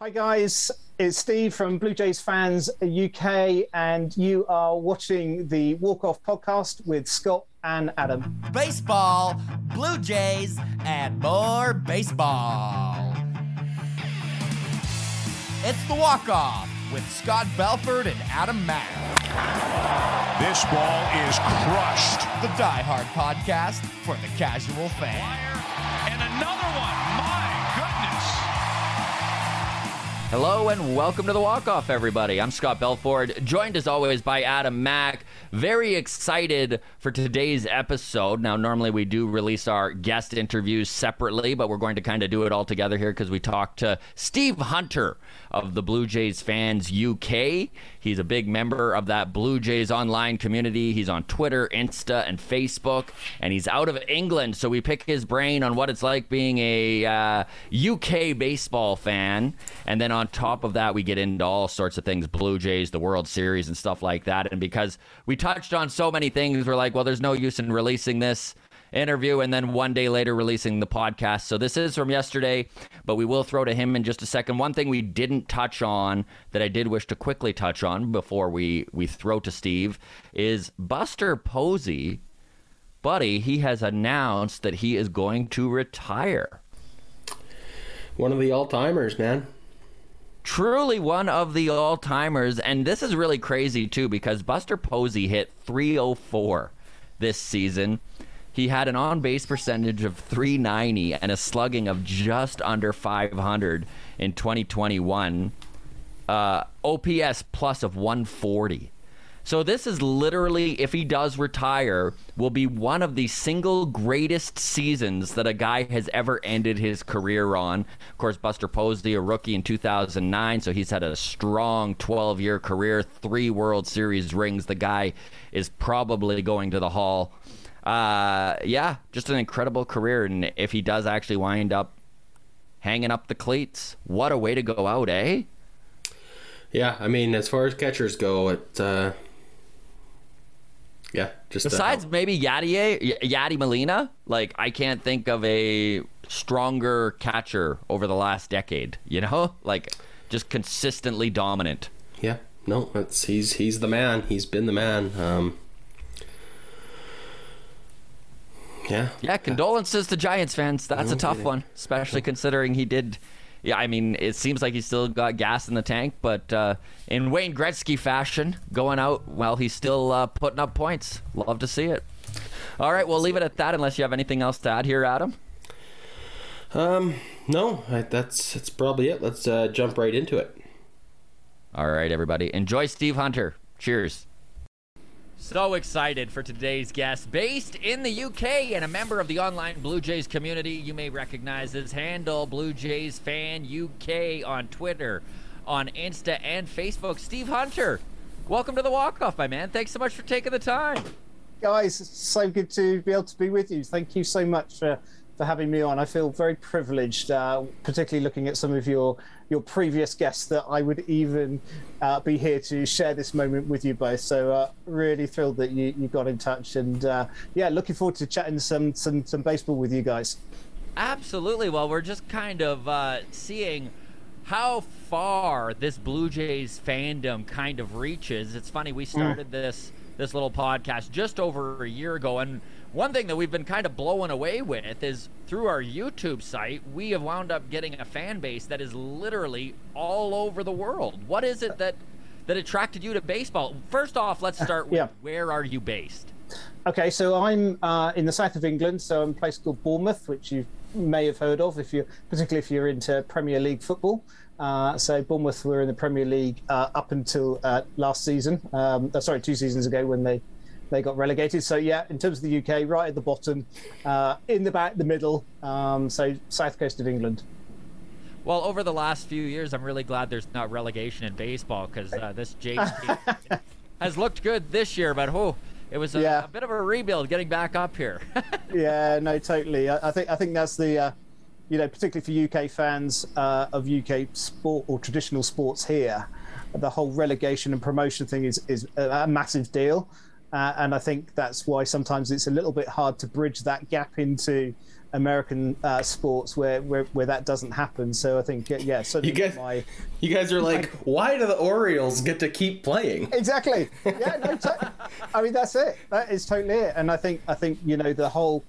Hi guys, it's Steve from Blue Jays Fans UK, and you are watching the Walk Off podcast with Scott and Adam. Baseball, Blue Jays, and more baseball. It's the Walk Off with Scott Belford and Adam Mack. This ball is crushed. The Die Hard podcast for the casual fan. And another one. My goodness. Hello and welcome to the Walk Off, everybody. I'm Scott Belford, joined as always by Adam Mack. Very excited for today's episode. Now, normally we do release our guest interviews separately, but we're going to kind of do it all together here because we talked to Steve Hunter of the Blue Jays Fans UK. He's a big member of that Blue Jays online community. He's on Twitter, Insta, and Facebook, and he's out of England, so we pick his brain on what it's like being a UK baseball fan. And then on top of that, we get into all sorts of things, Blue Jays, the World Series, and stuff like that. And because we touched on so many things, we're like, well, there's no use in releasing this interview and then one day later releasing the podcast. So this is from yesterday, but we will throw to him in just a second. One thing we didn't touch on that I did wish to quickly touch on before we throw to Steve is Buster Posey. Buddy, he has announced that he is going to retire. One of the all-timers, man. Truly one of the all-timers, and this is really crazy too because Buster Posey hit .304 this season. He had an on-base percentage of .390 and a slugging of just under .500 in 2021. OPS plus of .140. So this is literally, if he does retire, will be one of the single greatest seasons that a guy has ever ended his career on. Of course, Buster Posey, a rookie in 2009, so he's had a strong 12-year career, 3 World Series rings. The guy is probably going to the Hall. Yeah, just an incredible career. And if he does actually wind up hanging up the cleats, what a way to go out, eh? Yeah, I mean, as far as catchers go, yeah, just besides maybe Yadi Molina, like I can't think of a stronger catcher over the last decade. You know, like just consistently dominant. Yeah, no, he's the man. He's been the man. Yeah, condolences to Giants fans. That's a tough one, especially considering he did. Yeah, I mean, it seems like he's still got gas in the tank, but in Wayne Gretzky fashion, going out, well, he's still putting up points. Love to see it. All right, we'll leave it at that unless you have anything else to add here, Adam. No, that's probably it. Let's jump right into it. All right, everybody. Enjoy Steve Hunter. Cheers. So excited for today's guest. Based in the UK and a member of the online Blue Jays community, you may recognize his handle, Blue Jays Fan UK, on Twitter, on Insta, and Facebook. Steve Hunter, welcome to the Walk-Off, my man. Thanks so much for taking the time. Guys, it's so good to be able to be with you. Thank you so much for having me on. I feel very privileged, particularly looking at some of your previous guests, that I would even be here to share this moment with you both. So really thrilled that you got in touch, and yeah, looking forward to chatting some baseball with you guys. Absolutely. Well, we're just kind of seeing how far this Blue Jays fandom kind of reaches. It's funny, we started this little podcast just over a year ago, and one thing that we've been kind of blown away with is through our YouTube site, we have wound up getting a fan base that is literally all over the world. What is it that attracted you to baseball? First off, let's start with where are you based? Okay, so I'm in the south of England, so I'm in a place called Bournemouth, which you may have heard of, particularly if you're into Premier League football. So Bournemouth were in the Premier League up until last season. 2 seasons ago when they got relegated. So yeah, in terms of the UK, right at the bottom, in the middle, so south coast of England. Well, over the last few years, I'm really glad there's not relegation in baseball, because this Jays team has looked good this year, but it was a bit of a rebuild getting back up here. Yeah, no, totally. I think that's the particularly for UK fans of UK sport or traditional sports here, the whole relegation and promotion thing is a massive deal. And I think that's why sometimes it's a little bit hard to bridge that gap into American sports where that doesn't happen. So I think so you guys are like, why do the Orioles get to keep playing? Exactly. Yeah, no, I mean that's it. That is totally it. And I think the whole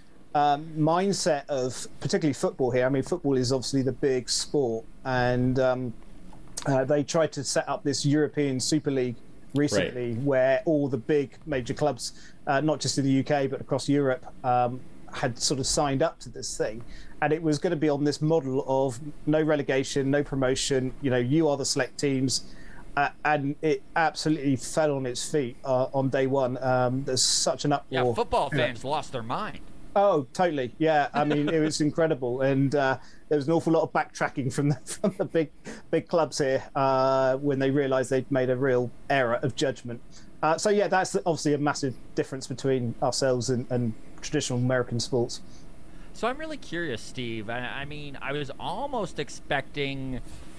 mindset of particularly football here. I mean, football is obviously the big sport, and they tried to set up this European Super League recently, where all the big major clubs, not just in the UK but across Europe, had sort of signed up to this thing, and it was going to be on this model of no relegation, no promotion. You are the select teams, and it absolutely fell on its feet on day one. There's such an uproar. Yeah, football fans lost their mind. Oh, totally. Yeah, I mean, it was incredible, and there was an awful lot of backtracking from the big clubs here when they realised they'd made a real error of judgment. So yeah, that's obviously a massive difference between ourselves and traditional American sports. So I'm really curious, Steve. I mean, I was almost expecting,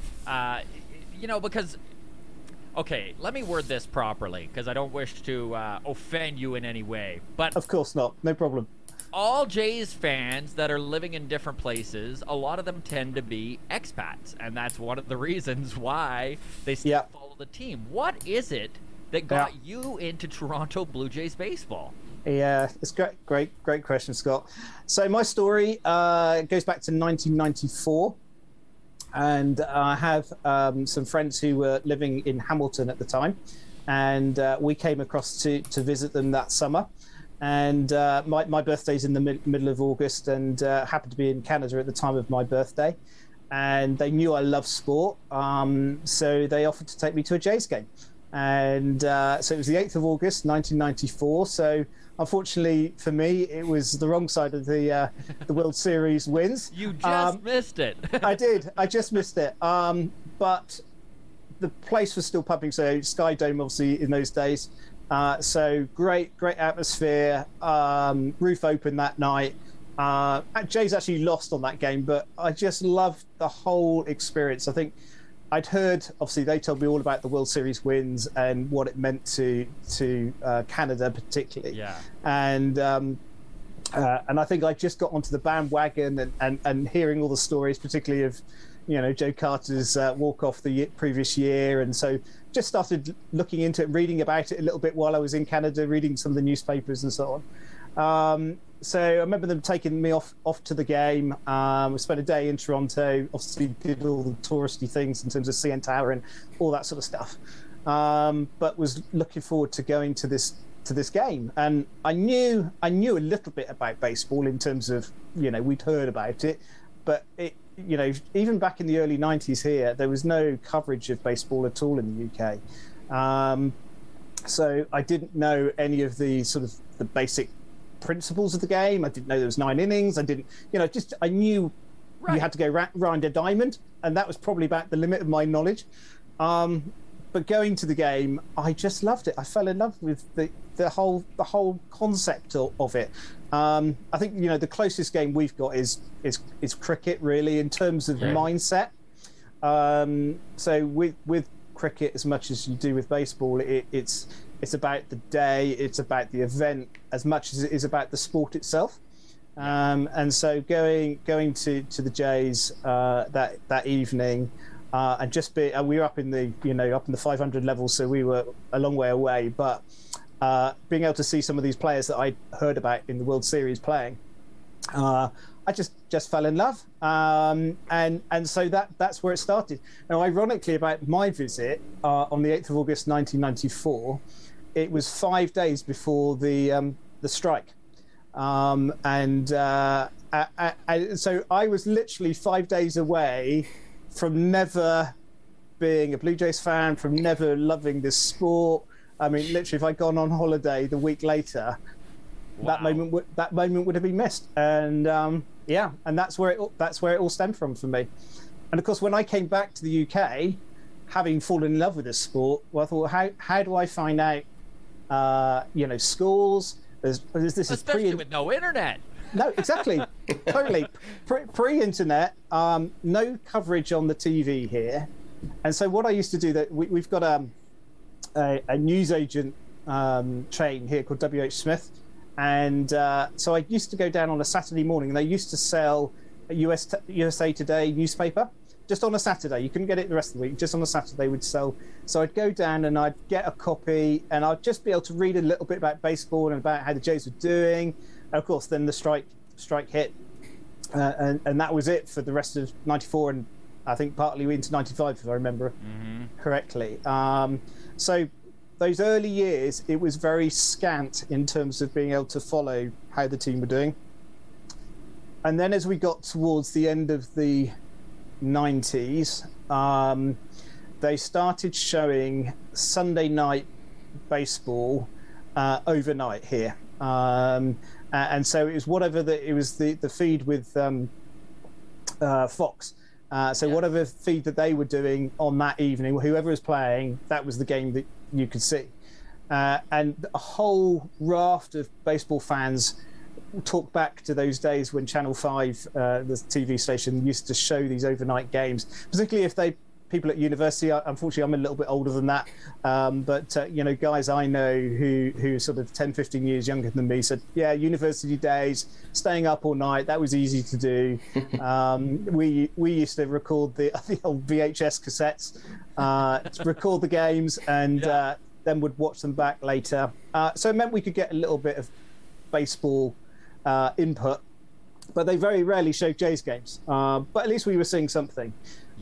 because, okay, let me word this properly, because I don't wish to offend you in any way. But of course not, no problem. All Jays fans that are living in different places, a lot of them tend to be expats, and that's one of the reasons why they still follow the team. What is it that got you into Toronto Blue Jays baseball? Yeah, it's great question, Scott. So my story goes back to 1994, and I have some friends who were living in Hamilton at the time, and we came across to visit them that summer. And my birthday's in the middle of August, and happened to be in Canada at the time of my birthday. And they knew I love sport, so they offered to take me to a Jays game. And so it was the 8th of August, 1994. So unfortunately for me, it was the wrong side of the World Series wins. You just missed it. I did. I just missed it. But the place was still pumping. So Sky Dome, obviously, in those days. So great atmosphere. Roof open that night. Jays actually lost on that game, but I just loved the whole experience. I think I'd heard, obviously, they told me all about the World Series wins and what it meant to Canada particularly. Yeah. And I think I just got onto the bandwagon and hearing all the stories, particularly of, Joe Carter's walk-off the previous year. And so just started looking into it, reading about it a little bit while I was in Canada, reading some of the newspapers and so on. So I remember them taking me off to the game. We spent a day in Toronto, obviously did all the touristy things in terms of CN Tower and all that sort of stuff. But was looking forward to going to this game. And I knew a little bit about baseball in terms of, we'd heard about it, but it, even back in the early 90s here, there was no coverage of baseball at all in the UK. So I didn't know any of the sort of the basic principles of the game. I didn't know there was 9 innings. I didn't, I knew you had to go round a diamond, and that was probably about the limit of my knowledge. But going to the game, I just loved it. I fell in love with the whole concept of it. I think the closest game we've got is cricket, really, in terms of mindset. So with cricket, as much as you do with baseball, it's about the day, it's about the event as much as it is about the sport itself. And so going to the Jays that evening, and just we were up in the 500 level, so we were a long way away, but being able to see some of these players that I heard about in the World Series playing, I just fell in love, and so that's where it started. Now, ironically, about my visit on the 8th of August 1994, it was 5 days before the strike, and so I was literally 5 days away from never being a Blue Jays fan, from never loving this sport. I mean, literally, if I'd gone on holiday the week later, that moment would have been missed. And and that's where it all stemmed from for me. And of course, when I came back to the UK, having fallen in love with this sport, well, I thought, how do I find out? Schools. Especially with no internet. No, exactly. Totally. Pre-internet, no coverage on the TV here. And so what I used to do, that we've got a newsagent chain here called WH Smith, And so I used to go down on a Saturday morning, and they used to sell a USA Today newspaper just on a Saturday. You couldn't get it the rest of the week. Just on a Saturday would sell. So I'd go down and I'd get a copy, and I'd just be able to read a little bit about baseball and about how the Jays were doing. And of course, then the strike hit, and that was it for the rest of '94, and I think partly into '95, if I remember correctly. So those early years, it was very scant in terms of being able to follow how the team were doing. And then as we got towards the end of the 90s, they started showing Sunday night baseball overnight here. And so it was the feed with Fox. So whatever feed that they were doing on that evening, whoever was playing, that was the game that you could see. And a whole raft of baseball fans talk back to those days when Channel 5, the TV station, used to show these overnight games, particularly if people at university. Unfortunately, I'm a little bit older than that, but guys I know who sort of 10, 15 years younger than me said, yeah, university days, staying up all night, that was easy to do. We used to record the old VHS cassettes, record the games, and then would watch them back later. So it meant we could get a little bit of baseball input, but they very rarely showed Jays games. But at least we were seeing something.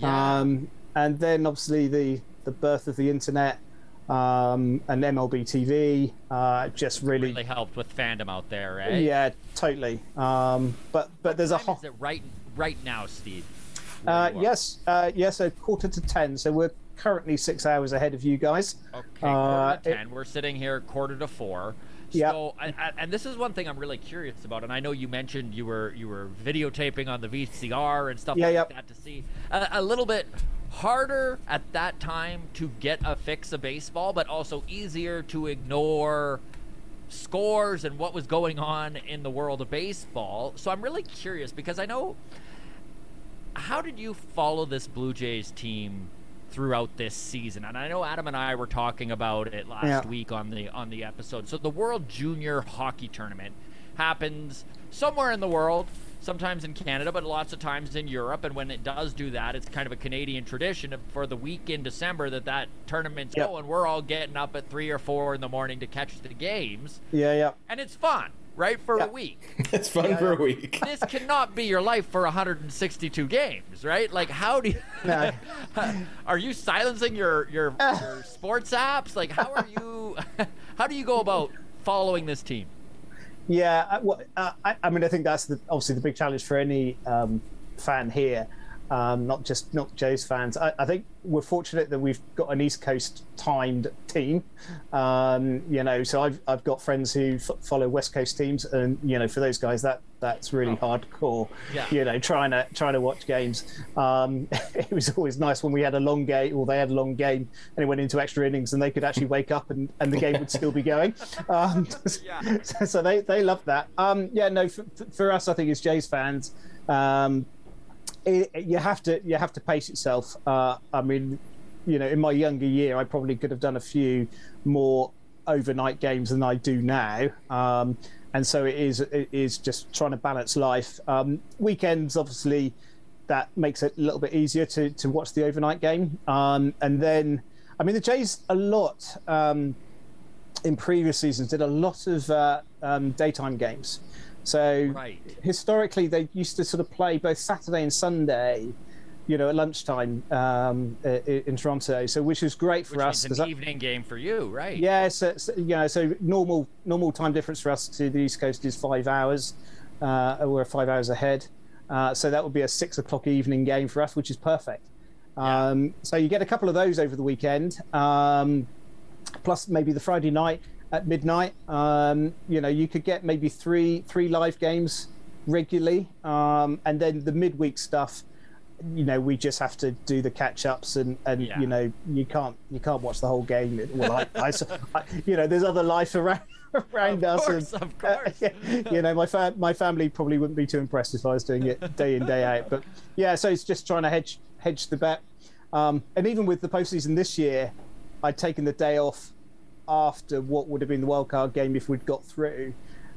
And then obviously the birth of the internet and MLB TV just really helped with fandom out there, right? Yeah, totally. But there's a whole. Is it right now, Steve? Yes, 9:45. So we're currently 6 hours ahead of you guys. Okay, 9:45. We're sitting here 3:45. So, and this is one thing I'm really curious about, and I know you mentioned you were videotaping on the VCR and stuff that to see a little bit harder at that time to get a fix of baseball, but also easier to ignore scores and what was going on in the world of baseball. So I'm really curious, because I know, how did you follow this Blue Jays team throughout this season? And I know Adam and I were talking about it last week on the episode. So the World Junior Hockey Tournament happens somewhere in the world, sometimes in Canada, but lots of times in Europe. And when it does do that, it's kind of a Canadian tradition for the week in December that tournament's going. We're all getting up at 3 or 4 in the morning to catch the games. And it's fun, right, for a week. It's fun for a week. This cannot be your life for 162 games, right? Like, how do you... Are you silencing your sports apps? Like, how do you go about following this team? Yeah, I mean, I think that's obviously the big challenge for any fan here, not Jays fans. I think we're fortunate that we've got an East Coast timed team. So I've got friends who follow West Coast teams, and for those guys that's really hardcore. Trying to watch games. It was always nice when we had a long game, or they had a long game, and it went into extra innings, and they could actually wake up and the game would still be going. So they loved that. For us, I think as Jays fans, you have to pace yourself. I mean, in my younger year, I probably could have done a few more overnight games than I do now. And so it is just trying to balance life. Weekends, obviously, that makes it a little bit easier to watch the overnight game. And then, I mean, the Jays a lot in previous seasons did a lot of daytime games. So historically, they used to sort of play both Saturday and Sunday, at lunchtime in Toronto. So which is great for us. It's an evening game for you, right? Yeah. So normal time difference for us to the East Coast is 5 hours. We're 5 hours ahead. So that would be a 6 o'clock evening game for us, which is perfect. So you get a couple of those over the weekend, plus maybe the Friday night at midnight. You could get maybe three live games regularly, and then the midweek stuff. We just have to do the catch-ups, and you can't watch the whole game. Well, there's other life around us. Of course. My family probably wouldn't be too impressed if I was doing it day in, day out. But so it's just trying to hedge the bet. And even with the postseason this year, I'd taken the day off after what would have been the wildcard game if we'd got through.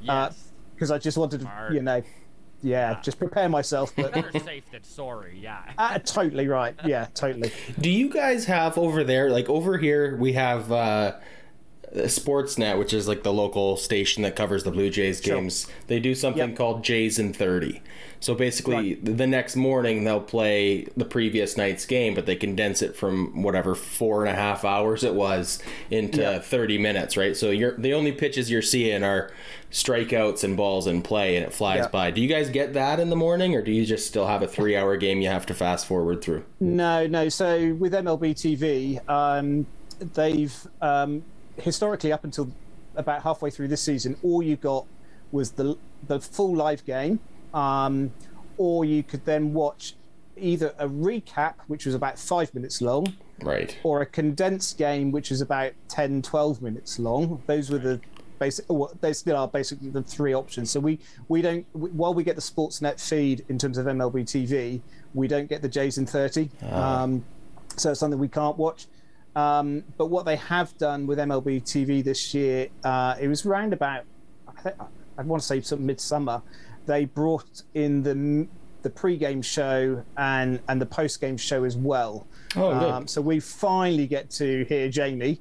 Yes. Because I just wanted to, just prepare myself. But better safe than sorry. Yeah. Totally right. Yeah, totally. Do you guys have over there, like over here, we have Sportsnet, which is like the local station that covers the Blue Jays games. They do something called Jays in 30. So basically, the next morning they'll play the previous night's game, but they condense it from whatever 4.5 hours it was into 30 minutes, right? So the only pitches you're seeing are strikeouts and balls in play, and it flies by. Do you guys get that in the morning, or do you just still have a 3-hour game you have to fast forward through? No. So with MLB TV, they've historically, up until about halfway through this season, all you got was the full live game, or you could then watch either a recap, which was about 5 minutes long, right, or a condensed game, which is about 10-12 minutes long. Those were the basic. Well, they still are basically the three options. So we don't, while we get the Sportsnet feed in terms of MLB TV, we don't get the Jays in 30. So it's something we can't watch. But what they have done with MLB TV this year, it was round about, I want to say some midsummer, they brought in the pre-game show and the post-game show as well. Good. So we finally get to hear Jamie,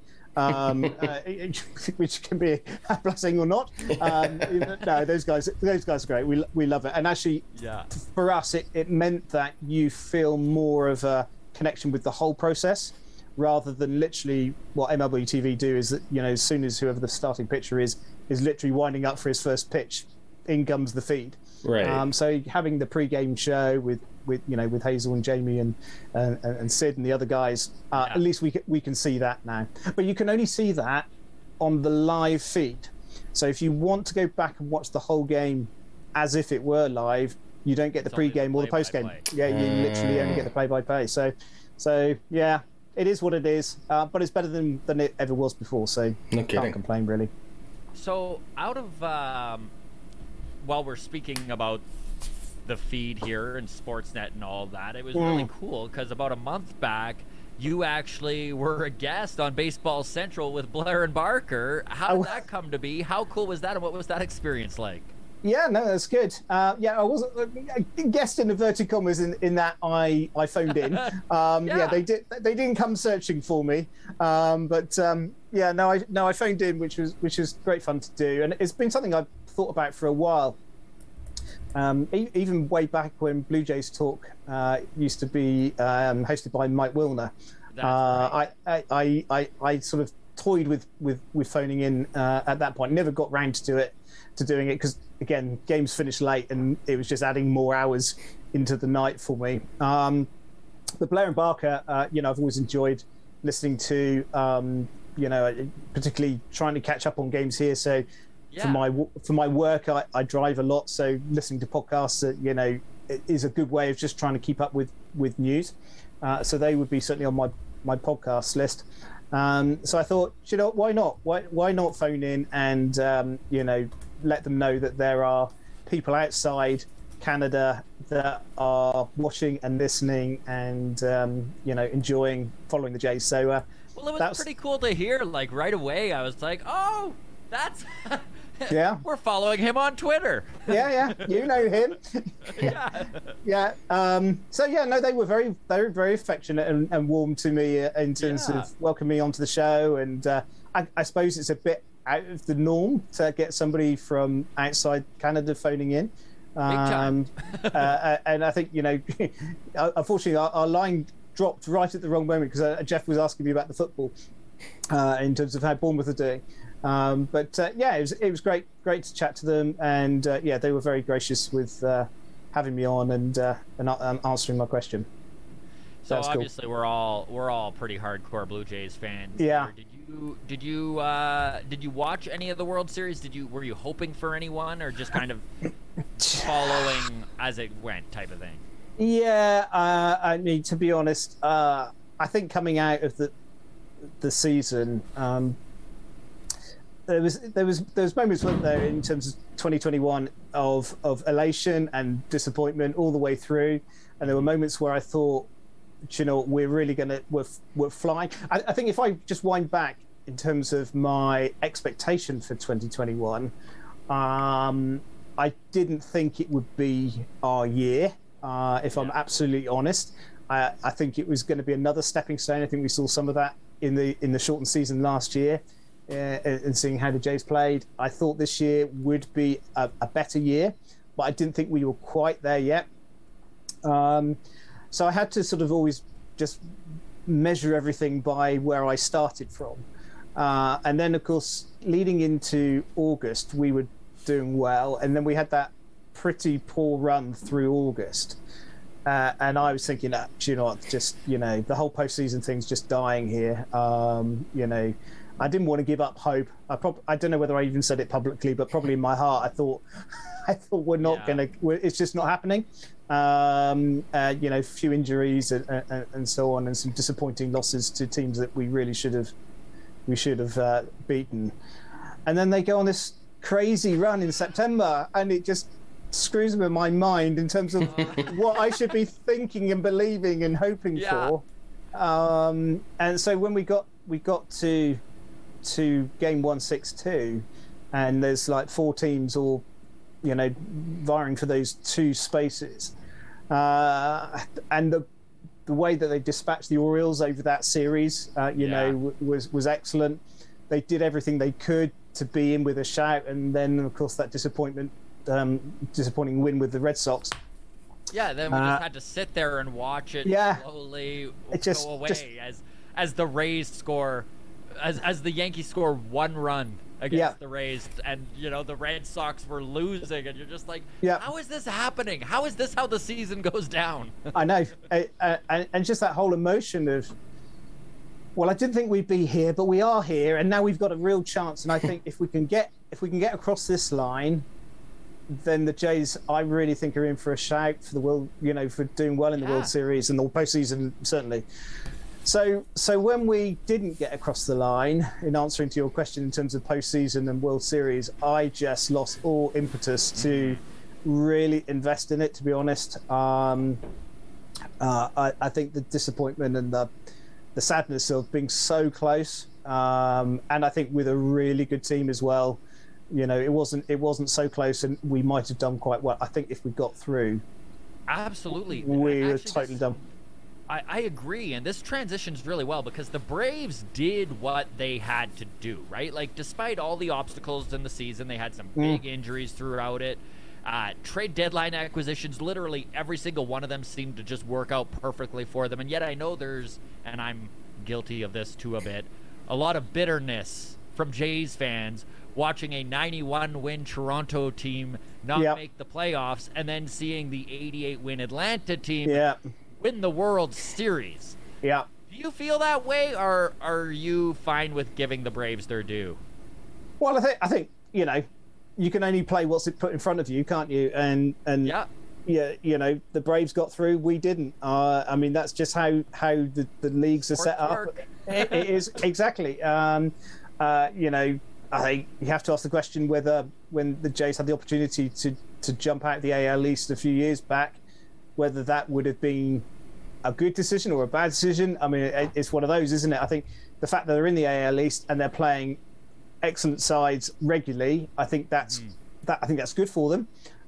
which can be a blessing or not. No, those guys are great. We love it. And actually, for us, it meant that you feel more of a connection with the whole process, rather than literally what MLB TV do is that, as soon as whoever the starting pitcher is literally winding up for his first pitch, in comes the feed. Right. So having the pre-game show with Hazel and Jamie and Sid and the other guys, at least we can see that now. But you can only see that on the live feed. So if you want to go back and watch the whole game as if it were live, you don't get the pre-game or the post-game. Yeah, you literally only get the play-by-play. So yeah. It is what it is, but it's better than it ever was before, so can't complain, really. So, out of, while we're speaking about the feed here and Sportsnet and all that, it was really cool, because about a month back, you actually were a guest on Baseball Central with Blair and Barker. How did that come to be? How cool was that, and what was that experience like? Yeah, no, that's good. I wasn't a guest in inverted commas in that I phoned in. They didn't come searching for me, but I phoned in, which was great fun to do, and it's been something I've thought about for a while. Even way back when Blue Jays Talk used to be hosted by Mike Wilner. I sort of toyed with phoning in at that point. Never got round to doing it because, again, games finished late and it was just adding more hours into the night for me. But Blair and Barker, I've always enjoyed listening to, particularly trying to catch up on games here. So for my work, I drive a lot. So listening to podcasts, is a good way of just trying to keep up with news. So they would be certainly on my podcast list. So I thought, why not? Why not phone in and, let them know that there are people outside Canada that are watching and listening and, enjoying following the Jays. So, well, it was pretty cool to hear. Like right away, I was like, "Oh, that's yeah." We're following him on Twitter. Yeah, you know him. Yeah. They were very, very, very affectionate and warm to me in terms of welcoming me onto the show. And I suppose it's a bit out of the norm to get somebody from outside Canada phoning in. And I think, unfortunately, our line dropped right at the wrong moment because Jeff was asking me about the football in terms of how Bournemouth are doing. It was great to chat to them, and they were very gracious with having me on and answering my question. So obviously, cool. we're all pretty hardcore Blue Jays fans. Yeah. Did you watch any of the World Series? Were you hoping for anyone, or just kind of following as it went type of thing? Yeah, I mean, to be honest, I think coming out of the season, there was moments, weren't there, in terms of 2021 of elation and disappointment all the way through, and there were moments where I thought, we're really we're flying. I think if I just wind back in terms of my expectation for 2021, I didn't think it would be our year, if I'm absolutely honest. I think it was going to be another stepping stone. I think we saw some of that in the shortened season last year, and seeing how the Jays played. I thought this year would be a better year, but I didn't think we were quite there yet. So I had to sort of always just measure everything by where I started from. And then, of course, leading into August, we were doing well. And then we had that pretty poor run through August. And I was thinking, do you know what, just, the whole postseason thing's just dying here. I didn't want to give up hope. I don't know whether I even said it publicly, but probably in my heart, I thought we're not going to, it's just not happening. Few injuries and so on, and some disappointing losses to teams that we really should have beaten. And then they go on this crazy run in September, and it just screws me in my mind in terms of what I should be thinking and believing and hoping for. And so when we got to game 1-6-2, and there's like 4 teams all vying for those 2 spaces, and the way that they dispatched the Orioles over that series was excellent. They did everything they could to be in with a shout, and then of course that disappointing win with the Red Sox. Yeah, then we just had to sit there and watch it slowly go away as the Rays score, as the Yankees score 1 run against the Rays, and the Red Sox were losing, and you're just like, how is this happening? How is this how the season goes down? I know, and just that whole emotion of, well, I didn't think we'd be here, but we are here, and now we've got a real chance. And I think if we can get across this line, then the Jays, I really think, are in for a shout for the world, for doing well in the World Series and the postseason, certainly. So when we didn't get across the line, in answering to your question in terms of postseason and World Series, I just lost all impetus to really invest in it, to be honest. I think the disappointment and the sadness of being so close, and I think with a really good team as well, it wasn't so close, and we might have done quite well. I think if we got through, absolutely, we were totally done. I agree, and this transitions really well because the Braves did what they had to do, right? Like, despite all the obstacles in the season, they had some big injuries throughout it. Trade deadline acquisitions, literally every single one of them seemed to just work out perfectly for them. And yet I know there's, and I'm guilty of this too a bit, a lot of bitterness from Jays fans watching a 91-win Toronto team not make the playoffs, and then seeing the 88-win Atlanta team win the World Series. Yeah. Do you feel that way, or are you fine with giving the Braves their due? Well, I think you can only play what's put in front of you, can't you? And the Braves got through, we didn't. I mean, that's just how the leagues are set up. It is exactly. I think you have to ask the question whether, when the Jays had the opportunity to jump out of the AL East a few years back, whether that would have been a good decision or a bad decision. I mean, it's one of those, isn't it? I think the fact that they're in the AL East and they're playing excellent sides regularly, I think that's good for them.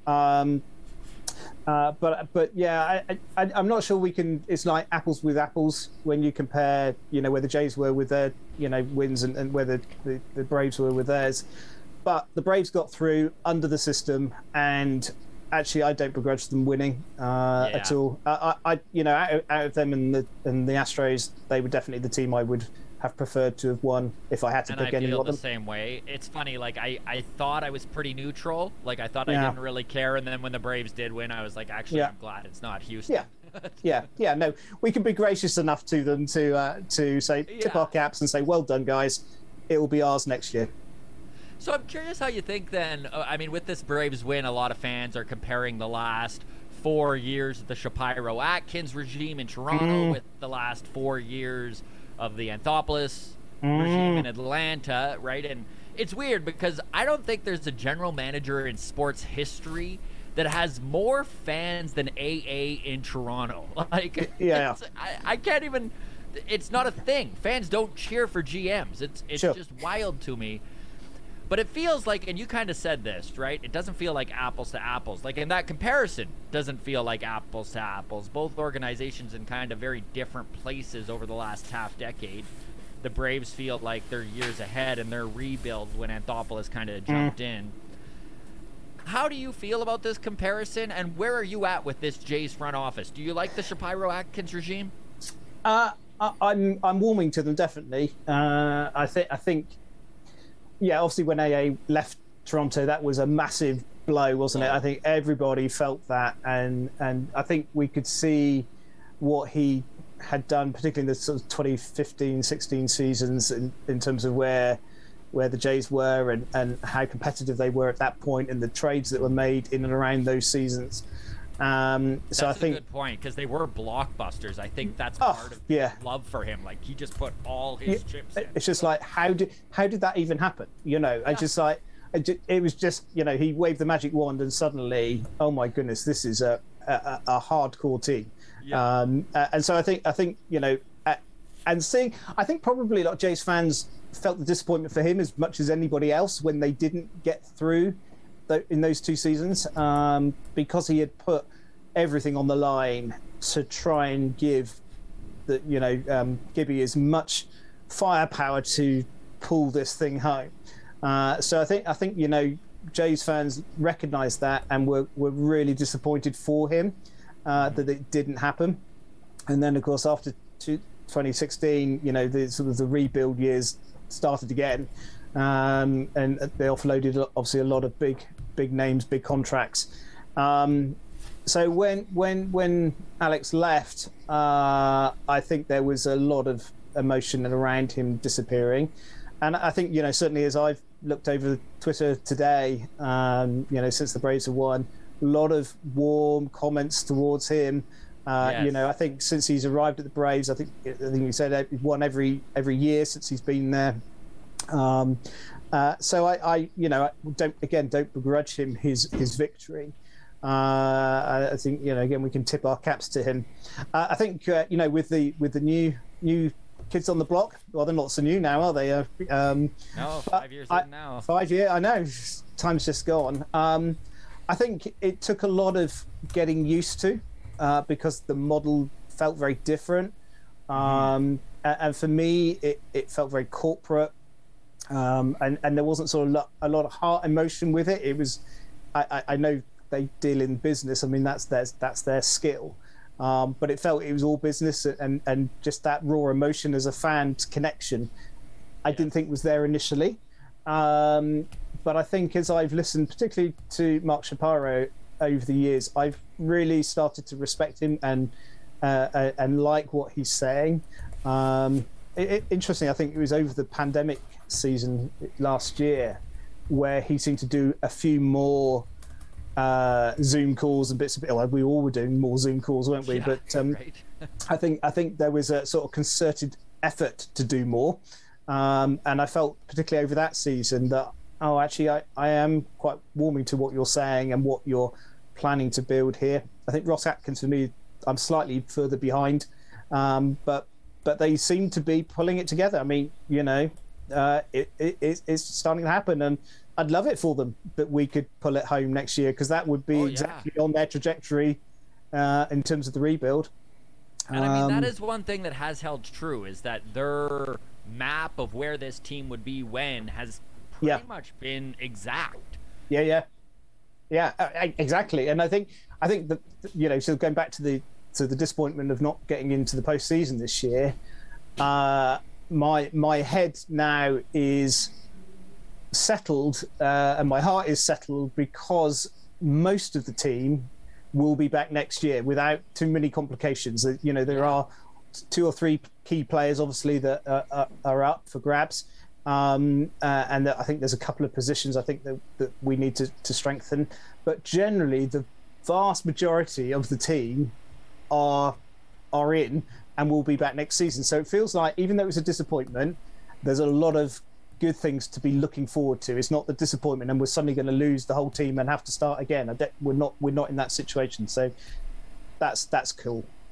But yeah, I'm not sure we can. It's like apples with apples when you compare, where the Jays were with their, wins and where the Braves were with theirs. But the Braves got through under the system, and actually, I don't begrudge them winning at all. Out of them and the Astros, they were definitely the team I would have preferred to have won if I had to pick any of them. And I feel the same way. It's funny, like I thought I was pretty neutral. Like I thought I didn't really care, and then when the Braves did win, I was like, actually, I'm glad it's not Houston. No, we can be gracious enough to them to say tip our caps and say, well done, guys. It will be ours next year. So I'm curious how you think then, I mean, with this Braves win, a lot of fans are comparing the last 4 years of the Shapiro-Atkins regime in Toronto with the last 4 years of the Anthopoulos regime in Atlanta, right? And it's weird because I don't think there's a general manager in sports history that has more fans than AA in Toronto. Like, I can't even, it's not a thing. Fans don't cheer for GMs. It's just wild to me. But it feels like, and you kind of said this, right? It doesn't feel like apples to apples. Like in that comparison, doesn't feel like apples to apples. Both organizations in kind of very different places over the last half decade. The Braves feel like they're years ahead in their rebuild when Anthopoulos kind of jumped in. How do you feel about this comparison, and where are you at with this Jays front office? Do you like the Shapiro-Atkins regime? I'm warming to them, definitely. I think, yeah, obviously when AA left Toronto, that was a massive blow, wasn't it? I think everybody felt that, and I think we could see what he had done, particularly in the sort of 2015-16 seasons, in terms of where the Jays were and how competitive they were at that point, and the trades that were made in and around those seasons. That's I think a good point, because they were blockbusters. I think that's part of love for him. Like, he just put all his chips in. It's just like, how did that even happen? You know, it was just, you know, he waved the magic wand and suddenly, oh my goodness, this is a hardcore team. Yeah. And so I think you know, and seeing, I think probably a lot of Jays fans felt the disappointment for him as much as anybody else when they didn't get through in those 2 seasons, because he had put everything on the line to try and give Gibby as much firepower to pull this thing home. So I think you know, Jays fans recognised that and were really disappointed for him that it didn't happen. And then of course after 2016, you know, the sort of the rebuild years started again, and they offloaded obviously a lot of big names, big contracts. So when Alex left, I think there was a lot of emotion around him disappearing, and I think, you know, certainly as I've looked over Twitter today, you know, since the Braves have won, a lot of warm comments towards him. Yes. You know, I think since he's arrived at the Braves, I think he said he's won every year since he's been there. So I you know, don't begrudge him his victory. I think, you know, again, we can tip our caps to him. I think you know, with the new kids on the block, well, they're not so new now, are they? No, 5 years in now. 5 years, I know. Time's just gone. I think it took a lot of getting used to, because the model felt very different. And for me, it felt very corporate. And there wasn't sort of a lot of heart emotion with it. It was, I know they deal in business. I mean, that's their skill. But it was all business, and just that raw emotion as a fan connection, I didn't think was there initially. But I think as I've listened, particularly to Mark Shapiro over the years, I've really started to respect him and like what he's saying. Interesting, I think it was over the pandemic season last year where he seemed to do a few more Zoom calls and bits of it. Well, we all were doing more Zoom calls, weren't we? Yeah, but right. I think there was a sort of concerted effort to do more, and I felt particularly over that season that, oh, actually, I am quite warming to what you're saying and what you're planning to build here. I think Ross Atkins, for me, I'm slightly further behind, but they seem to be pulling it together. I mean, you know, it's starting to happen, and I'd love it for them that we could pull it home next year, because that would be exactly on their trajectory in terms of the rebuild. And I mean, that is one thing that has held true, is that their map of where this team would be when has pretty much been exact. Yeah, exactly. And I think that, you know, so going back to the disappointment of not getting into the postseason this year, my head now is settled, and my heart is settled, because most of the team will be back next year without too many complications. You know, there are 2 or 3 key players, obviously, that are up for grabs. And I think there's a couple of positions I think that we need to strengthen. But generally, the vast majority of the team are in and will be back next season. So it feels like, even though it was a disappointment, there's a lot of good things to be looking forward to. It's not the disappointment and we're suddenly going to lose the whole team and have to start again. We're not in that situation. So that's cool.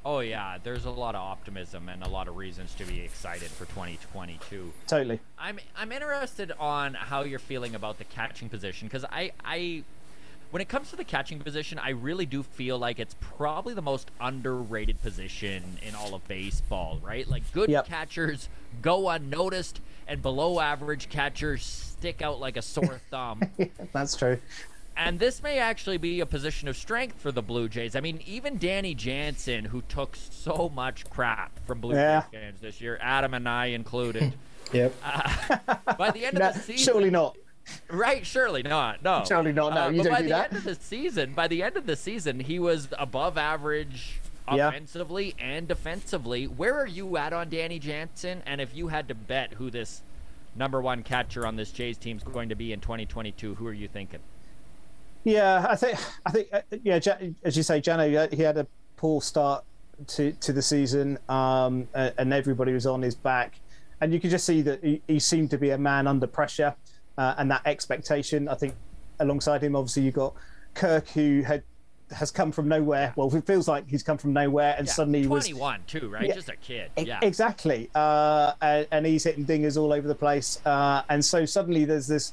Oh yeah, there's a lot of optimism and a lot of reasons to be excited for 2022. Totally. I'm interested on how you're feeling about the catching position, because I when it comes to the catching position, I really do feel like it's probably the most underrated position in all of baseball, right? Like good catchers go unnoticed, and below average catchers stick out like a sore thumb. That's true. And this may actually be a position of strength for the Blue Jays. I mean, even Danny Jansen, who took so much crap from Blue Jays fans this year, Adam and I included. Yep. By the end of the season, surely not. Right? Surely not. No. Surely not. No, you but don't by do the that. by the end of the season, he was above average offensively and defensively. Where are you at on Danny Jansen? And if you had to bet who this number one catcher on this Jays team is going to be in 2022, who are you thinking? Yeah, I think, as you say, Jano, he had a poor start to the season, and everybody was on his back, and you could just see that he seemed to be a man under pressure, and that expectation. I think alongside him, obviously, you got Kirk, who has come from nowhere. Well, it feels like he's come from nowhere, and suddenly he was 21 too, right? Just a kid. Yeah, exactly. And he's hitting dingers all over the place, and so suddenly there's this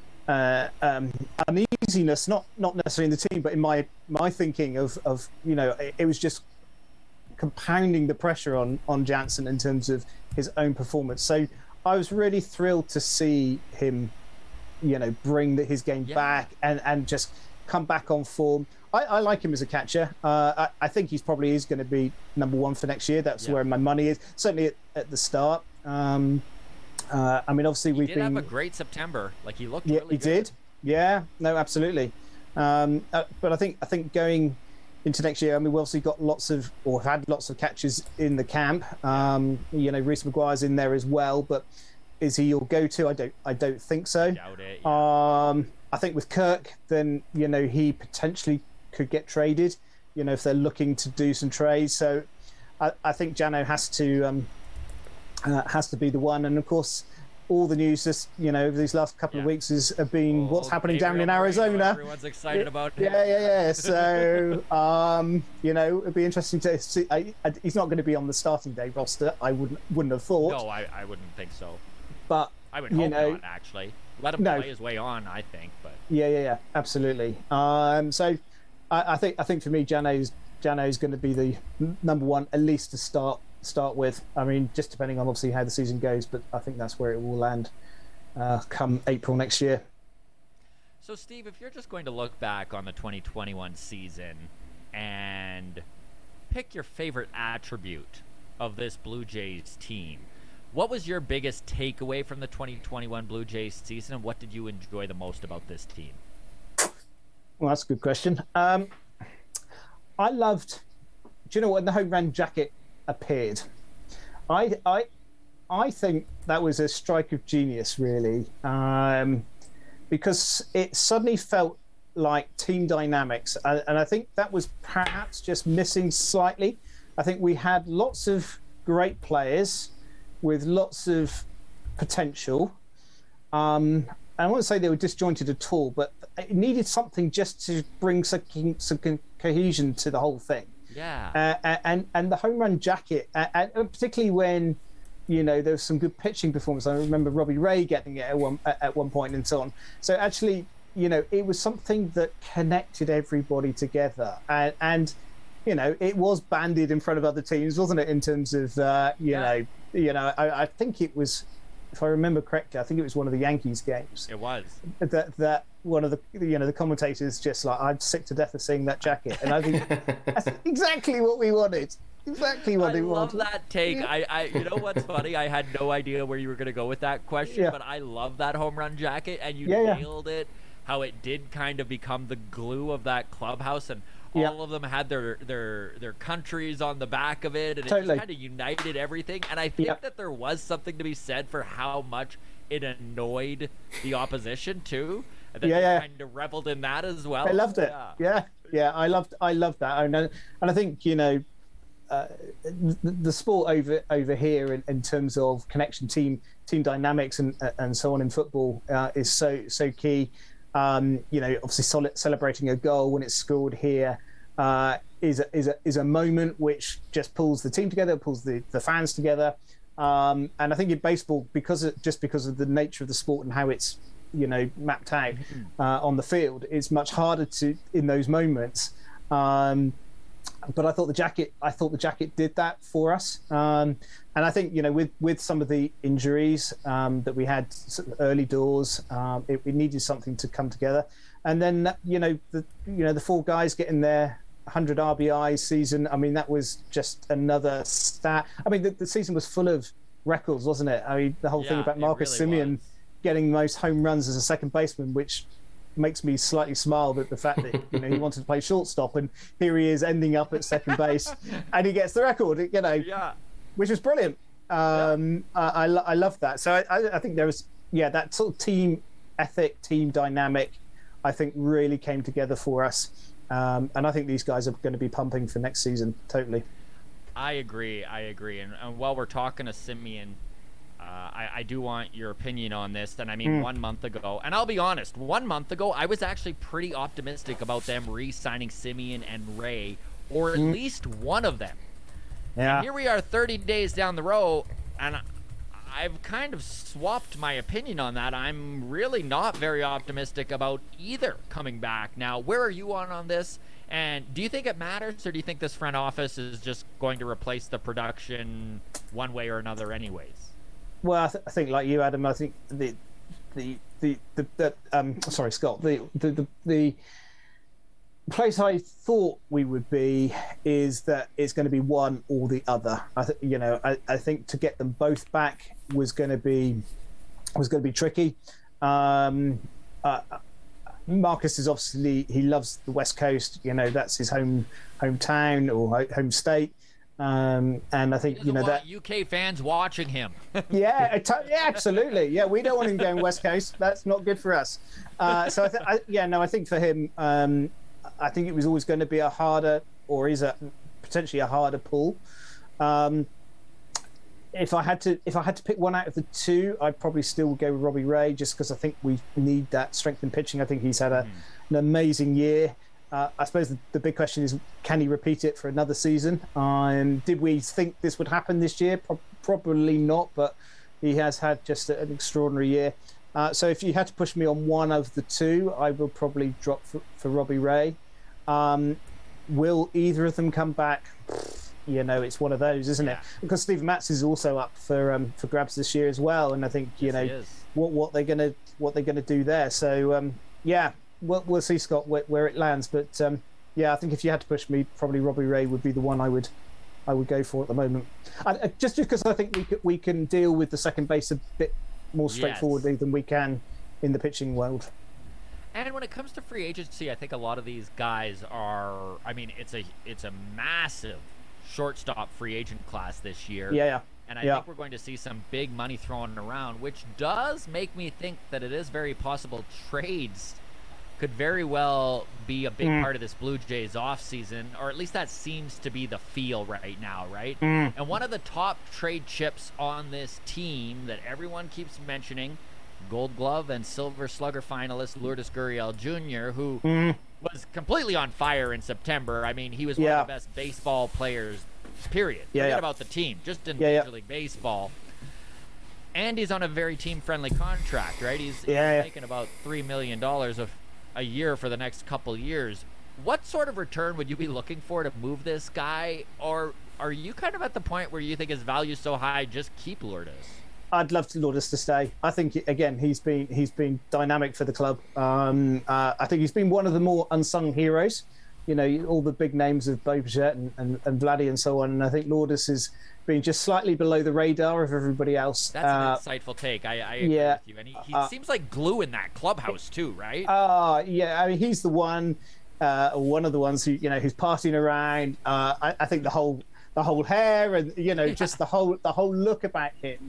uneasiness, not necessarily in the team, but in my thinking of it was just compounding the pressure on Jansen in terms of his own performance. So I was really thrilled to see him, bring his game back and just come back on form. I like him as a catcher. I think he's probably is going to be number one for next year. That's where my money is, certainly at the start. I mean, obviously he did have a great September. Like he looked. Really he good. did. Yeah. No, absolutely. But I think going into next year, I mean, we've obviously got had lots of catches in the camp. Reese McGuire's in there as well, but is he your go-to? I don't think so. Doubt it. Yeah. I think with Kirk, then he potentially could get traded. If they're looking to do some trades. So I think Jano has to be the one, and of course all the news just over these last couple of weeks have been what's happening down in Arizona. Everyone's excited about him. Yeah. So it'd be interesting to see. He's not going to be on the starting day roster. I wouldn't have thought. No, I wouldn't think so. But I would hope not. Actually, let him play his way on. I think, but yeah, absolutely. So I think for me, Jano's going to be the number one, at least to start with. I mean, just depending on obviously how the season goes, but I think that's where it will land come April next year. So Steve, if you're just going to look back on the 2021 season and pick your favorite attribute of this Blue Jays team, what was your biggest takeaway from the 2021 Blue Jays season, and what did you enjoy the most about this team? Well, that's a good question. I loved, do you know when the home run jacket appeared? I think that was a strike of genius, really, because it suddenly felt like team dynamics, and I think that was perhaps just missing slightly. I think we had lots of great players with lots of potential. I won't say they were disjointed at all, but it needed something just to bring some cohesion to the whole thing. Yeah. And the home run jacket, and particularly when there was some good pitching performance. I remember Robbie Ray getting it at one point and so on. So actually, it was something that connected everybody together, and it was banded in front of other teams, wasn't it? In terms of I think it was, if I remember correctly, I think it was one of the Yankees games. It was that one of the the commentators just like, I'm sick to death of seeing that jacket, and I think that's exactly what we wanted. Exactly what we wanted. I love that take. I you know what's funny? I had no idea where you were going to go with that question, but I love that home run jacket, and you nailed it. How it did kind of become the glue of that clubhouse, and all of them had their countries on the back of it, and it just kind of united everything. And I think that there was something to be said for how much it annoyed the opposition too. And then they kind of reveled in that as well. I loved it. Yeah. I loved that. And I think the sport over here in terms of connection, team dynamics, and so on in football is so key. Obviously celebrating a goal when it's scored here is a moment which just pulls the team together, pulls the fans together. And I think in baseball, because of the nature of the sport and how it's mapped out on the field, it's much harder to in those moments. But I thought the jacket did that for us. And I think with some of the injuries that we had early doors, it needed something to come together. And then the 4 guys getting their 100 RBI season. I mean, that was just another stat. I mean, the season was full of records, wasn't it? I mean, the whole thing about Marcus Semien getting the most home runs as a second baseman, which makes me slightly smile at the fact that he wanted to play shortstop, and here he is ending up at second base, and he gets the record. Which was brilliant. I love that. So I think there was that sort of team ethic, team dynamic, I think really came together for us. And I think these guys are going to be pumping for next season. Totally. I agree. And while we're talking to Semien, I do want your opinion on this. And I mean, 1 month ago, and I'll be honest, 1 month ago, I was actually pretty optimistic about them re-signing Semien and Ray, or at least one of them. Yeah. And here we are 30 days down the road, and I've kind of swapped my opinion on that. I'm really not very optimistic about either coming back. Now, where are you on this? And do you think it matters, or do you think this front office is just going to replace the production one way or another anyways? Well, I think like you, Adam, I think sorry, Scott, the place I thought we would be is that it's going to be one or the other. I think to get them both back was going to be tricky. Marcus is obviously, he loves the West Coast. That's his hometown or home state. And I think that UK fans watching him. yeah, absolutely. Yeah, we don't want him going West Coast. That's not good for us. So I think for him, I think it was always going to be a harder, or is potentially a harder pull. If I had to pick one out of the two, I'd probably still go with Robbie Ray, just because I think we need that strength in pitching. I think he's had an amazing year. I suppose the big question is, can he repeat it for another season? Did we think this would happen this year? Probably not, but he has had just an extraordinary year. So if you had to push me on one of the two, I will probably drop for Robbie Ray. Will either of them come back? It's one of those, isn't it? Because Steven Matz is also up for grabs this year as well, and I think what they're gonna do there. So we'll see, Scott, where it lands. But I think if you had to push me, probably Robbie Ray would be the one I would go for at the moment. Just because I think we can deal with the second base a bit more straightforwardly than we can in the pitching world. And when it comes to free agency, I think a lot of these guys are. I mean, it's a massive shortstop free agent class this year. Yeah. And I think we're going to see some big money thrown around, which does make me think that it is very possible trades could very well be a big part of this Blue Jays offseason, or at least that seems to be the feel right now, right? And one of the top trade chips on this team that everyone keeps mentioning, Gold Glove and Silver Slugger finalist Lourdes Gurriel Jr., who was completely on fire in September. I mean, he was one of the best baseball players, period. Forget about the team, just in Major League Baseball. And he's on a very team-friendly contract, right? He's making about $3 million a year for the next couple years. What sort of return would you be looking for to move this guy? Or are you kind of at the point where you think his value is so high, just keep Lourdes? I'd love Lourdes to stay. I think again he's been dynamic for the club. I think he's been one of the more unsung heroes. All the big names of Bo Bichette and Vladdy and so on. And I think Lourdes has been just slightly below the radar of everybody else. That's an insightful take. I agree with you. And he seems like glue in that clubhouse too, right? I mean, he's the one of the ones who who's partying around. I think the whole hair and just the whole look about him.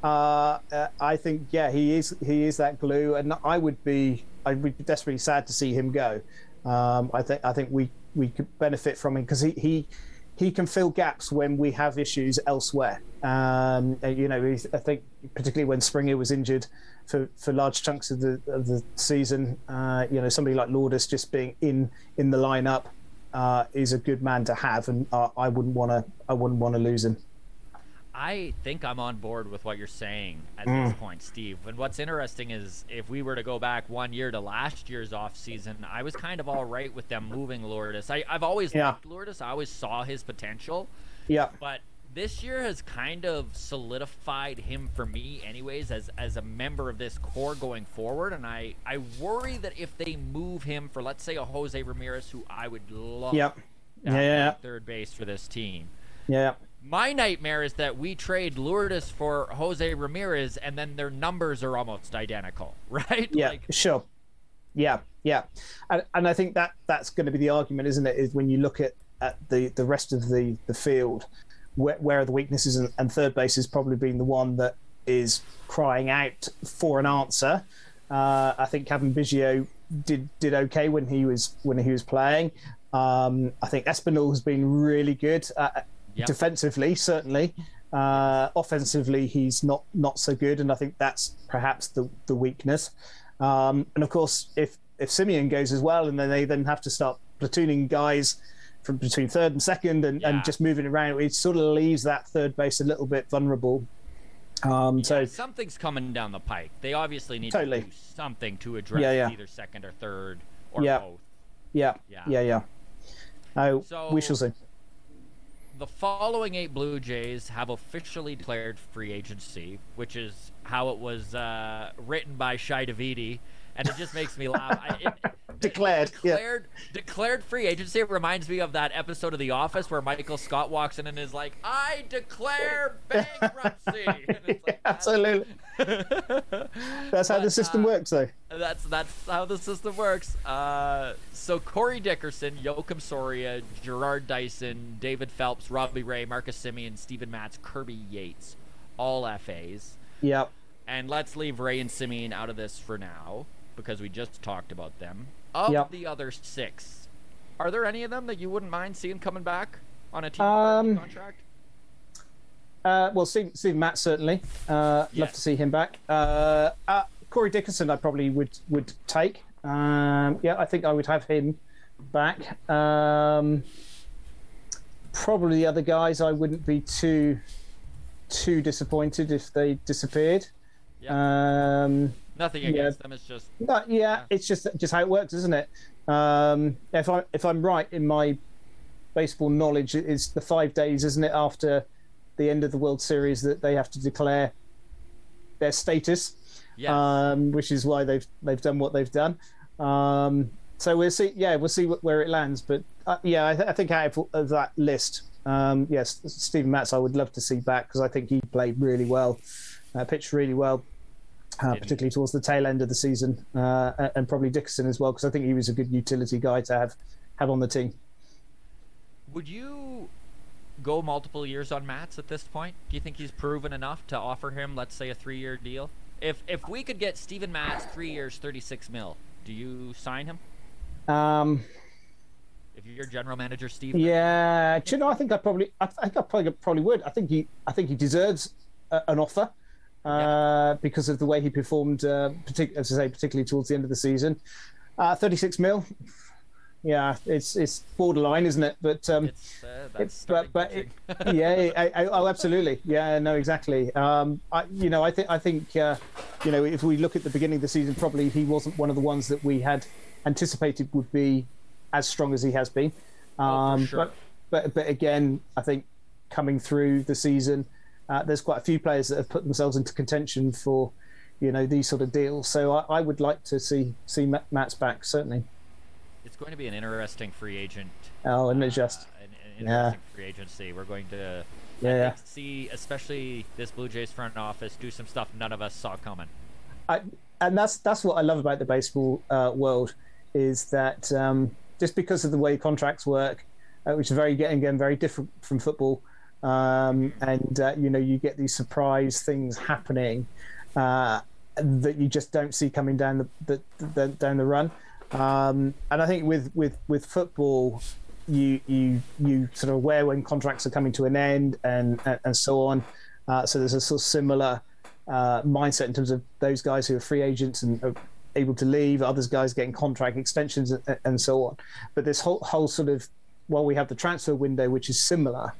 I think he is that glue, and I'd be desperately sad to see him go. I think we could benefit from him because he can fill gaps when we have issues elsewhere. I think particularly when Springer was injured for large chunks of the season, somebody like Lourdes just being in the lineup is a good man to have, and I wouldn't want to lose him. I think I'm on board with what you're saying at this point, Steve. And what's interesting is if we were to go back 1 year to last year's off season, I was kind of all right with them moving Lourdes. I've always liked Lourdes. I always saw his potential. Yeah. But this year has kind of solidified him for me anyways as a member of this core going forward. And I worry that if they move him for, let's say, a Jose Ramirez, who I would love third base for this team. Yeah. My nightmare is that we trade Lourdes for Jose Ramirez and then their numbers are almost identical, right? Yeah, sure. Yeah. And I think that's going to be the argument, isn't it? Is when you look at the rest of the field, where are the weaknesses, and third base has probably been the one that is crying out for an answer. I think Cavan Biggio did okay when he was playing. I think Espinal has been really good. Defensively, certainly. Offensively, he's not so good, and I think that's perhaps the weakness. And of course, if Simeon goes as well, and then they have to start platooning guys from between third and second, and just moving around, it sort of leaves that third base a little bit vulnerable. So something's coming down the pike. They obviously need to do something to address either second or third or both. Yeah. We shall see. The following 8 Blue Jays have officially declared free agency, which is how it was written by Shai Davidi, and it just makes me laugh. Declared free agency. It reminds me of that episode of The Office where Michael Scott walks in and is like, "I declare bankruptcy." And it's like, absolutely. That's how the system works, though. That's how the system works. So Corey Dickerson, Joakim Soria, Gerard Dyson, David Phelps, Robbie Ray, Marcus Semien, Steven Matz, Kirby Yates, all FAs. Yep. And let's leave Ray and Semien out of this for now because we just talked about them. Of the other 6, are there any of them that you wouldn't mind seeing coming back on a team contract? Well, Steven Matz certainly. Love to see him back. Corey Dickerson, I probably would take. I think I would have him back. Probably the other guys, I wouldn't be too disappointed if they disappeared. Nothing against them. It's just. It's just how it works, isn't it? If I'm right in my baseball knowledge, it's the 5 days, isn't it, after the end of the World Series that they have to declare their status. Which is why they've done what they've done. So we'll see. We'll see where it lands. But I think out of that list, Steven Matz I would love to see back because I think he played really well, pitched really well, particularly towards the tail end of the season, and probably Dickerson as well because I think he was a good utility guy to have on the team. Would you go multiple years on Matz at this point? Do you think he's proven enough to offer him, let's say, a 3-year deal? If we could get Steven Matz 3 years, $36 million, do you sign him? If you're general manager, Steve. Yeah, do you know? I think I probably would. I think he deserves an offer because of the way he performed, particularly towards the end of the season. 36 million. Yeah, it's borderline, isn't it? But absolutely. Yeah, no, exactly. I think if we look at the beginning of the season, probably he wasn't one of the ones that we had anticipated would be as strong as he has been. For sure. But again, I think coming through the season, there's quite a few players that have put themselves into contention for, these sort of deals. So I would like to see Matt's back, certainly. It's going to be an interesting free agent. Oh, and it's just an interesting free agency. We're going to see, especially this Blue Jays front office, do some stuff none of us saw coming. And that's what I love about the baseball world is that just because of the way contracts work, which is very different from football, you get these surprise things happening that you just don't see coming down the run. And I think with football, you sort of aware when contracts are coming to an end and so on. So there's a sort of similar mindset in terms of those guys who are free agents and are able to leave, others guys getting contract extensions and so on. But this whole sort of while we have the transfer window, which is similar,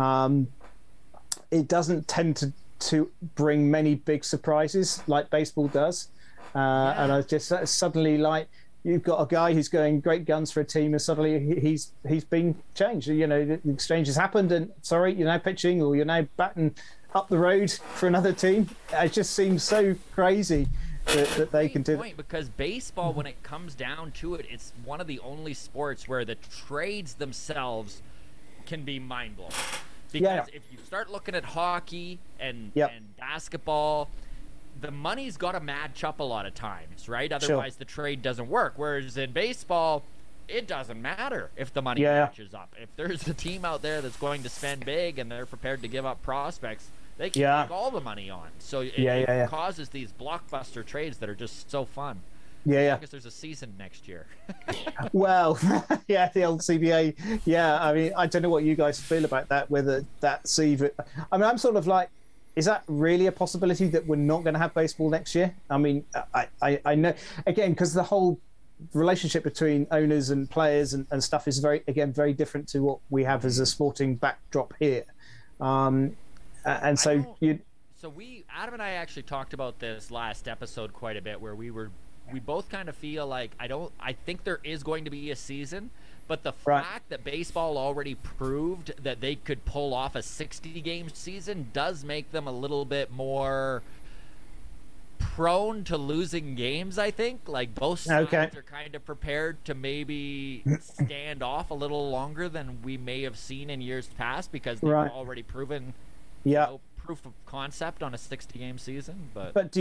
it doesn't tend to bring many big surprises like baseball does. And I just suddenly, like, you've got a guy who's going great guns for a team, and suddenly he's been changed. You know, the exchange has happened, and sorry, you're now pitching, or you're now batting up the road for another team. It just seems so crazy that they can do that. Because baseball, when it comes down to it, it's one of the only sports where the trades themselves can be mind-blowing. Because if you start looking at hockey and basketball, the money's got to match up a lot of times, right? Otherwise, the trade doesn't work. Whereas in baseball, it doesn't matter if the money matches up. If there's a team out there that's going to spend big and they're prepared to give up prospects, they can take all the money on. So it causes these blockbuster trades that are just so fun. I guess there's a season next year. Well, the old CBA. Yeah, I mean, I don't know what you guys feel about that, whether that's even... I mean, I'm sort of like, is that really a possibility that we're not going to have baseball next year? I mean, I know, again, because the whole relationship between owners and players and stuff is very different to what we have as a sporting backdrop here. And so Adam and I actually talked about this last episode quite a bit, where we both kind of feel like I think there is going to be a season, but the fact that baseball already proved that they could pull off a 60-game season does make them a little bit more prone to losing games, I think. Like, both sides are kind of prepared to maybe stand off a little longer than we may have seen in years past, because they've already proven proof of concept on a 60-game season. But that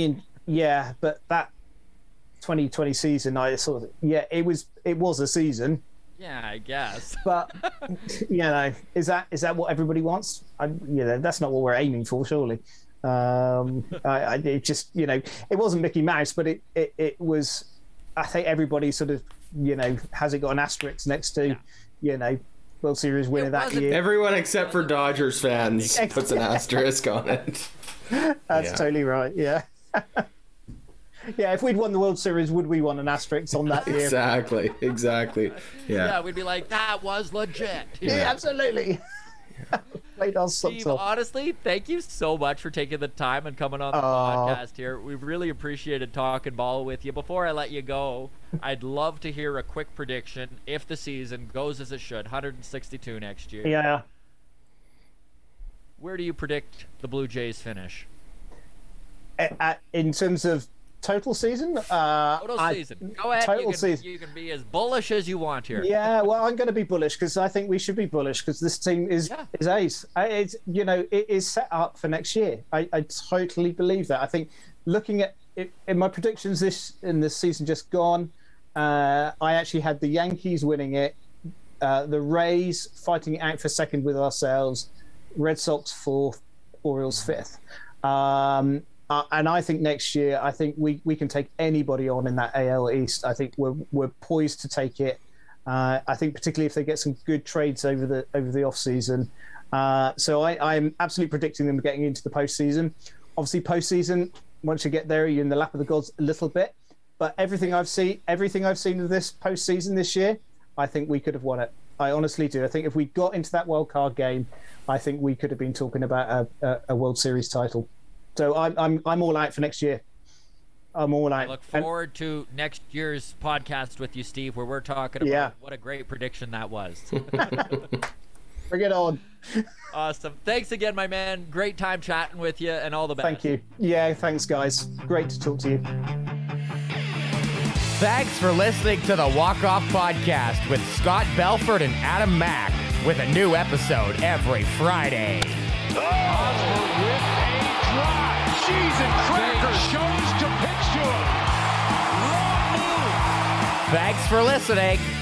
2020 season, it was a season. Yeah, I guess. But is that what everybody wants? That's not what we're aiming for, surely. It just, it wasn't Mickey Mouse, but it was. I think everybody sort of, has it got an asterisk next to, World Series winner that year. Everyone except for Dodgers fans puts an asterisk on it. That's totally right. Yeah. Yeah, if we'd won the World Series, would we want an asterisk on that year? Exactly. Yeah, we'd be like, that was legit. Yeah, absolutely. Played our socks Steve, off. honestly, thank you so much for taking the time and coming on the podcast here. We've really appreciated talking ball with you. Before I let you go, I'd love to hear a quick prediction if the season goes as it should, 162 next year. Yeah. Where do you predict the Blue Jays finish? In terms of total season? Total season. Go ahead. Season. You can be as bullish as you want here. Yeah, well, I'm going to be bullish because I think we should be bullish because this team is ace. It is set up for next year. I totally believe that. I think looking at it, in my predictions in this season just gone, I actually had the Yankees winning it, the Rays fighting it out for second with ourselves, Red Sox fourth, Orioles fifth. And I think next year, I think we can take anybody on in that AL East. I think we're poised to take it. I think particularly if they get some good trades over the off season. So I'm absolutely predicting them getting into the postseason. Obviously, postseason, once you get there, you're in the lap of the gods a little bit. But everything I've seen of this postseason this year, I think we could have won it. I honestly do. I think if we got into that wild card game, I think we could have been talking about a World Series title. So I'm all out for next year. I'm all out. I look forward to next year's podcast with you, Steve, where we're talking about what a great prediction that was. Bring it on. Awesome. Thanks again, my man. Great time chatting with you, and all the best. Thank you. Yeah, thanks, guys. Great to talk to you. Thanks for listening to the Walk Off Podcast with Scott Belford and Adam Mack, with a new episode every Friday. Osborne with a drive. Cheese and crackers. Shows to pitch to him. Wrong move. Thanks for listening.